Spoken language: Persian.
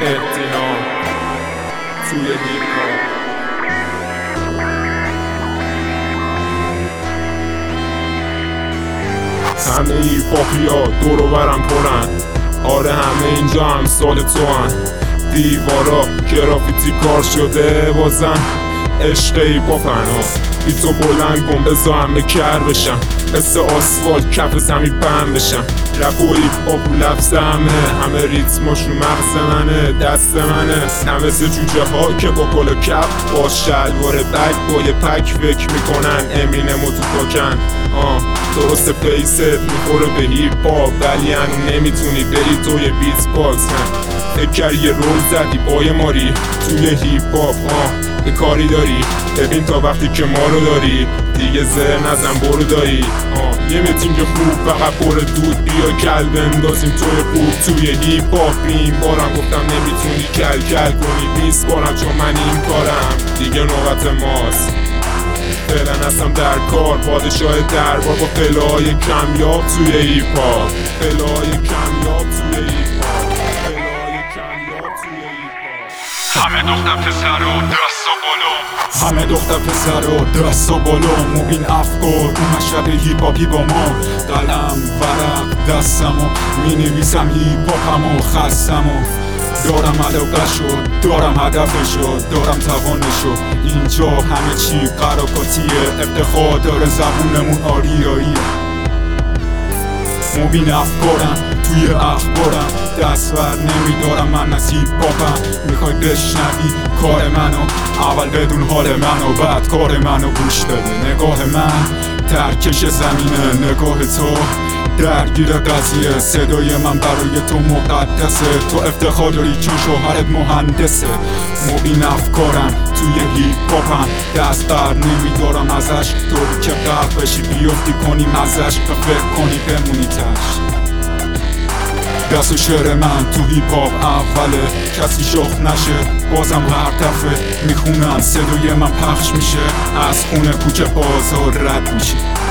احترام توی هیپ هاپ. همه هیپ هاپیا دور و برم پرن، آره همه اینجا همسال تو هن. دیوارا گرافیتی کار شده بازن، عشق هیپ هاپن. بیتو بلند کن بذار همه کر بشن، مثل آسفالت کف زمین بند بشن. رپ و هیپ هاپ و لفظ همه ریتماش رو مغز منه، دست منه. نه مثل جوجه ها که با کل کپ با شلوار بگ با یه پک فکر میکنن امینم و تو پاکن. درست فیست میخوره به هیپ هاپ، ولی هنو نمیتونی بری توی بیت باکس. فکر یه رول زدی با یه ماری توی هیپ هاپ، یه کاری داری ببین تا وقتی که ما رو داری دیگه زر نزن برو دایی. یه میتینگ خوب فقط پر دود، بیا کل بندازیم توی خوب توی هیپ هاپ. این بارم گفتم نمیتونی کل کنی 20 بارم، چون من این کارم دیگه نوبت ماست. فعلا هستم در کار، پادشاه دربار با قلعه‌های کمیاب توی هیپ هاپ. قلعه‌های کمیاب توی هیپ هاپ. قلعه‌های کمیاب توی هیپ هاپ. همه دختر پسر و دست و بالا، همه دختر پسر و دست و بالا. مبین افکار اون مشرب هیپ هاپی با ما، قلم ورق دستمو مینویسم هیپ هاپمو خستمو. دارم علاقه‌شو، دارم هدفشو، دارم توانشو. اینجا همه چی قراقاتیه، افتخار داره زبونمون آریاییه. مبین افکارم توی اخبارم، دست بر نمیدارم من از هیپ هاپم. میخوای بشنوی کار منو، اول بدون حال منو، بعد کار منو گوش بده. نگاه من ترکش زمینه، نگاه تو درگیر قضیه. صدای من برای تو مقدسه، تو افتخار داری چون شوهرت مهندسه. مبین افکارم توی هیپ هاپم، دست بر نمیدارم ازش. طوری که غرق بشی بیفتی کنیم ازش، و فکر کنی بمونی تش. دست و شعر من تو هیپ هاپ اوله، کسی شخ نشه بازم هر دفعه میخونم صدای من پخش میشه، از خونه کوچه بازار رد میشه.